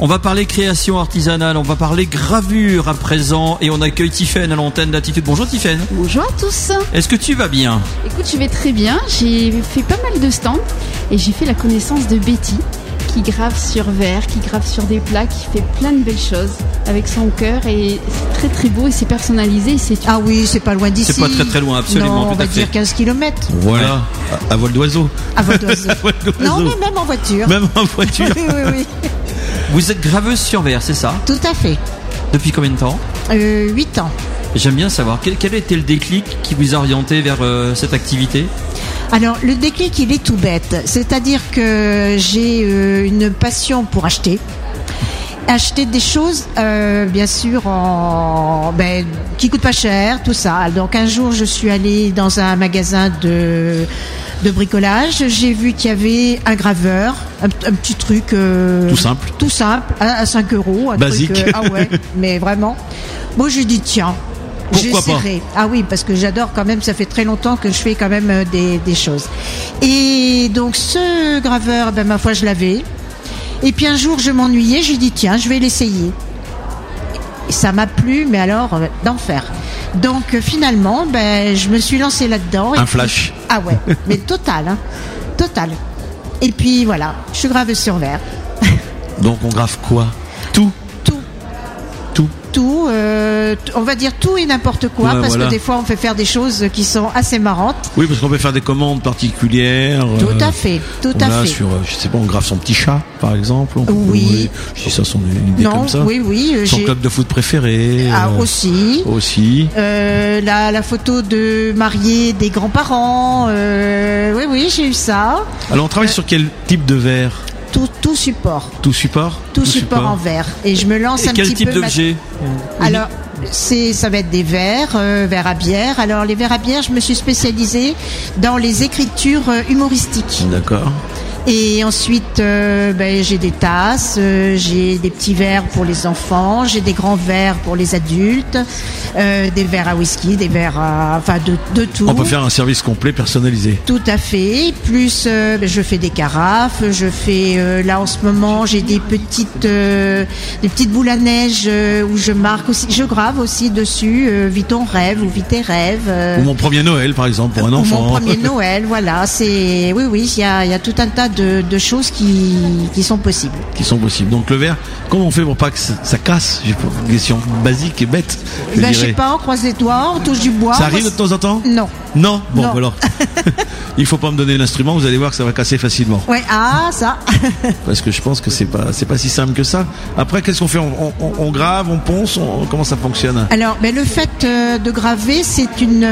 On va parler création artisanale, on va parler gravure à présent et on accueille Tiffaine à l'antenne d'Attitude. Bonjour Tiffaine. Bonjour à tous. Est-ce que tu vas bien? Écoute, je vais très bien. J'ai fait pas mal de stands et j'ai fait la connaissance de Betty qui grave sur verre, qui grave sur des plats, qui fait plein de belles choses avec son cœur et c'est très très beau et c'est personnalisé. Ah oui, c'est pas loin d'ici. C'est pas très très loin, absolument. Non, on va dire 15 km. Voilà, à vol d'oiseau. À vol d'oiseau. Non, mais même en voiture. Même en voiture. Oui. Vous êtes graveuse sur verre, c'est ça? Tout à fait. Depuis combien de temps? 8 ans. J'aime bien savoir, quel a été le déclic qui vous a orienté vers cette activité? Alors, le déclic, il est tout bête. C'est-à-dire que j'ai une passion pour acheter des choses, bien sûr, qui coûtent pas cher, tout ça. Donc, un jour, je suis allée dans un magasin de bricolage. J'ai vu qu'il y avait un graveur, un petit truc tout simple, à 5 €. Basique. Truc, ah ouais, mais vraiment. Bon, j'ai dit tiens. Pourquoi pas? Ah oui, parce que j'adore quand même, ça fait très longtemps que je fais quand même des choses. Et donc ce graveur, ma foi, je l'avais. Et puis un jour, je m'ennuyais, j'ai dit tiens, je vais l'essayer. Et ça m'a plu, mais alors d'enfer. Donc finalement, je me suis lancée là-dedans. Un flash. Ah ouais, mais total. Et puis voilà, je suis graveuse sur verre. Donc on grave quoi? Tout, on va dire tout et n'importe quoi, parce que des fois on fait faire des choses qui sont assez marrantes. Oui, parce qu'on peut faire des commandes particulières. Tout à fait. Sur, je sais pas, on grave son petit chat, par exemple. Oui. Je dis ça, son idée comme ça. Oui. Son club de foot préféré. Ah, aussi. La photo de mariée des grands-parents. Oui, j'ai eu ça. Alors on travaille sur quel type de verre? Tout support. Tout support en verre. Et je me lance un petit peu. Quel type d'objet? Alors, ça va être des verres, verres à bière. Alors, les verres à bière, je me suis spécialisée dans les écritures humoristiques. D'accord. Et ensuite, j'ai des tasses, j'ai des petits verres pour les enfants, j'ai des grands verres pour les adultes, des verres à whisky, des verres de tout. On peut faire un service complet personnalisé. Tout à fait. Plus, je fais des carafes, je fais là en ce moment, j'ai des petites boules à neige où je marque aussi, je grave aussi dessus, vis ton rêve ou vis tes rêves. Ou mon premier Noël, par exemple, pour un enfant. Mon premier Noël, voilà. Oui, il y a tout un tas de choses qui sont possibles. Donc le verre, comment on fait pour pas que ça casse? J'ai une question basique et bête. Je sais pas, on croise les doigts, on touche du bois. Ça arrive de temps en temps? Non. Bon, alors. Il faut pas me donner l'instrument, vous allez voir que ça va casser facilement. Ouais, ça. Parce que je pense que c'est pas si simple que ça. Après, qu'est-ce qu'on fait? On grave, on ponce, comment ça fonctionne? Alors, le fait de graver, c'est une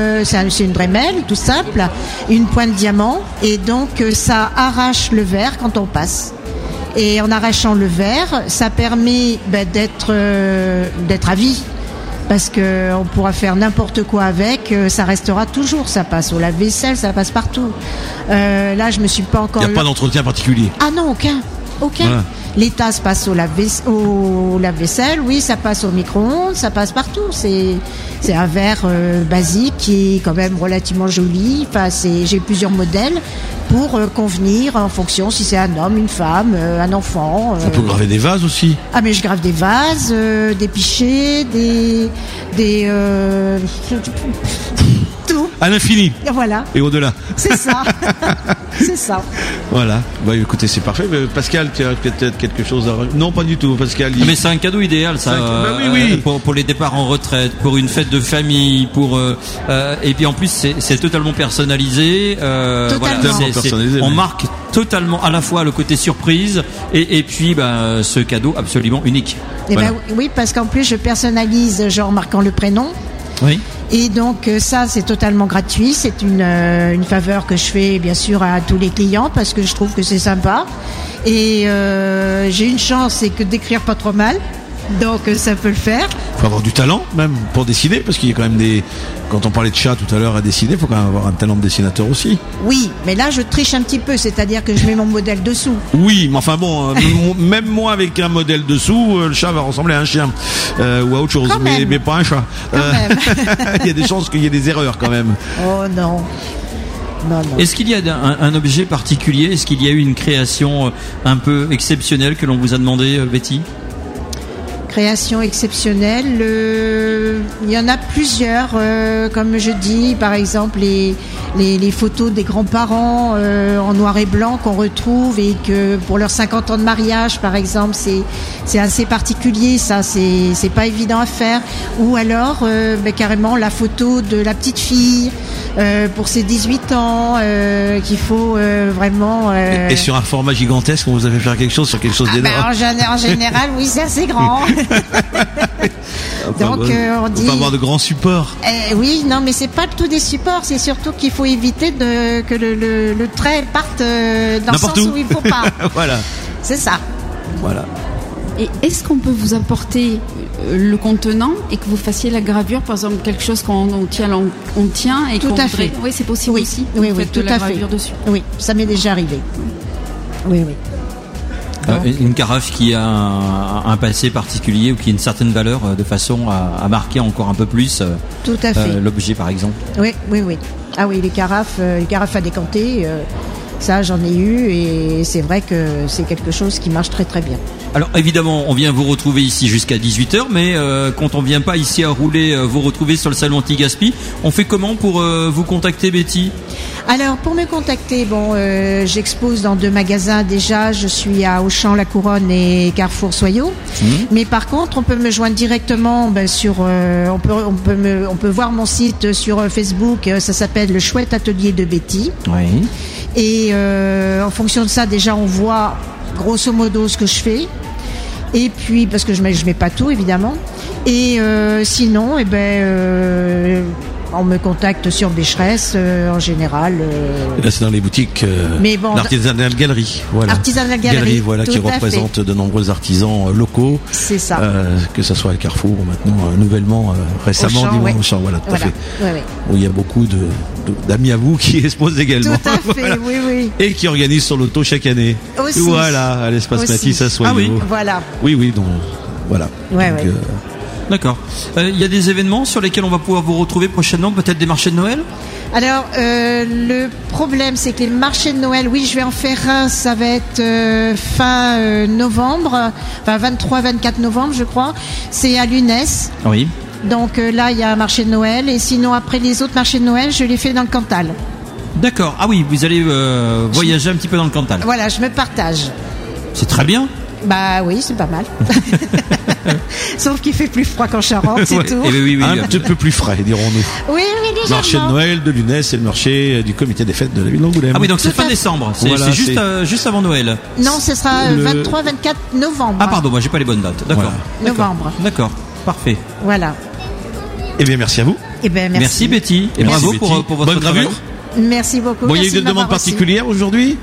Dremel, tout simple, une pointe diamant, et donc ça arrache le verre quand on passe. Et en arrachant le verre, ça permet d'être à vie. Parce que on pourra faire n'importe quoi avec, ça restera toujours, ça passe au lave-vaisselle, ça passe partout. Là, je me suis pas encore. Il n'y a pas d'entretien particulier. Ah non, aucun. Voilà. Les tasses passent au lave-vaisselle, oui, ça passe au micro-ondes, ça passe partout. C'est un verre basique qui est quand même relativement joli. J'ai plusieurs modèles pour convenir en fonction si c'est un homme, une femme, un enfant. On peut graver des vases aussi. Ah, mais je grave des vases, des pichets, des tout. À l'infini. Voilà. Et au-delà. C'est ça. C'est ça. Voilà. Écoutez, c'est parfait. Pascal, tu as peut-être quelque chose à... Non, pas du tout, Pascal. Mais c'est un cadeau idéal, ça. Oui. Pour les départs en retraite, pour une fête de famille, et puis en plus, c'est totalement personnalisé. Totalement. Personnalisé. On marque totalement à la fois le côté surprise et puis ce cadeau absolument unique. Oui, parce qu'en plus, je personnalise, genre marquant le prénom. Oui. Et donc ça, c'est totalement gratuit. C'est une faveur que je fais bien sûr à tous les clients parce que je trouve que c'est sympa. Et j'ai une chance, c'est que d'écrire pas trop mal. Donc ça peut le faire. Il faut avoir du talent même pour dessiner, parce qu'il y a quand même quand on parlait de chat tout à l'heure à dessiner, il faut quand même avoir un talent de dessinateur aussi. Oui, mais là je triche un petit peu, c'est-à-dire que je mets mon modèle dessous. Oui, mais enfin bon, même moi avec un modèle dessous, le chat va ressembler à un chien ou à autre chose, mais pas un chat. Il y a des chances qu'il y ait des erreurs quand même. Oh non. non. Est-ce qu'il y a un objet particulier? Est-ce qu'il y a eu une création un peu exceptionnelle que l'on vous a demandé, Betty? Création exceptionnelle, il y en a plusieurs, comme je dis, par exemple les photos des grands-parents en noir et blanc qu'on retrouve et que pour leurs 50 ans de mariage, par exemple, c'est assez particulier, ça, c'est pas évident à faire. Ou alors carrément la photo de la petite fille pour ses 18 ans qu'il faut vraiment... Et sur un format gigantesque, on vous a fait faire quelque chose sur quelque chose d'énorme? En général, oui, c'est assez grand. Donc on dit. On peut avoir de grands supports. Oui, non, mais c'est pas tout des supports. C'est surtout qu'il faut éviter que le trait parte dans le sens où il faut pas. Voilà. C'est ça. Voilà. Et est-ce qu'on peut vous apporter le contenant et que vous fassiez la gravure, par exemple quelque chose qu'on tient et tout qu'on à fait. Oui, c'est possible aussi. Oui, vous faites tout de la à fait. gravure dessus. Oui, ça m'est déjà arrivé. Oui. Une carafe qui a un passé particulier ou qui a une certaine valeur de façon à marquer encore un peu plus tout à fait. L'objet, par exemple. Oui. Ah oui, les carafes à décanter, ça j'en ai eu et c'est vrai que c'est quelque chose qui marche très très bien. Alors évidemment, on vient vous retrouver ici jusqu'à 18h, mais quand on vient pas ici à rouler, vous retrouver sur le salon Anti-Gaspi, on fait comment pour vous contacter, Betty? Alors pour me contacter, j'expose dans 2 magasins déjà, je suis à Auchan, La Couronne et Carrefour Soyaux. Mais par contre, on peut me joindre directement sur on peut voir mon site sur Facebook, ça s'appelle Le Chouette Atelier de Betty. Oui. Et en fonction de ça, déjà on voit grosso modo ce que je fais. Et puis parce que je mets pas tout évidemment. Et sinon, on me contacte sur Becheresse en général. Là, c'est dans les boutiques l'Artisanal Galerie. Voilà. Artisanal Galerie, voilà, qui représente de nombreux artisans locaux. C'est ça. Que ce soit à Carrefour, maintenant, nouvellement, récemment, Auchan, voilà, tout à fait. Ouais. Où il y a beaucoup d'amis à vous qui exposent également. Tout à fait, voilà. Oui. Et qui organisent sur l'auto chaque année. Aussi. Voilà, à l'espace Matisse à Soyaux. Ah oui. Voilà. Oui, donc, voilà. Ouais. D'accord. Il y a des événements sur lesquels on va pouvoir vous retrouver prochainement, peut-être des marchés de Noël? Alors, le problème, c'est que les marchés de Noël, oui, je vais en faire un, ça va être fin novembre, enfin 23-24 novembre, je crois. C'est à Lunès. Oui. Donc là, il y a un marché de Noël. Et sinon, après les autres marchés de Noël, je les fais dans le Cantal. D'accord. Ah oui, vous allez voyager un petit peu dans le Cantal. Voilà, je me partage. C'est très bien. Bah oui, c'est pas mal. Sauf qu'il fait plus froid qu'en Charente, c'est tout. Oui. Un petit peu plus frais, dirons-nous. Oui, légèrement. Marché de Noël de Lunès et le marché du comité des fêtes de la ville d'Angoulême. Ah oui, donc c'est fin décembre. C'est juste avant Noël. Non, ce sera 23-24 novembre. Ah pardon, moi j'ai pas les bonnes dates. D'accord. Voilà. Novembre. D'accord. Parfait. Voilà. Eh bien, merci à vous. Eh bien, merci Betty. Et merci bravo Betty. pour votre bonne gravure. Merci beaucoup. Bon, il y a eu des demandes particulières aujourd'hui?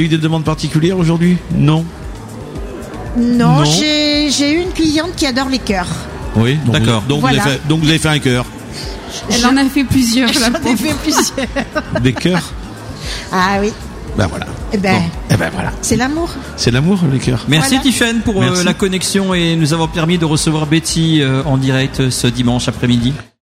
Non. Non, j'ai eu une cliente qui adore les cœurs. Oui, d'accord. Donc voilà. vous avez fait un cœur. Elle en a fait plusieurs. J'en ai fait plusieurs. Des cœurs? Ah oui. Ben voilà. Eh ben voilà. C'est l'amour. C'est l'amour, les cœurs. Merci voilà. Tiffaine pour la connexion et nous avoir permis de recevoir Betty en direct ce dimanche après-midi.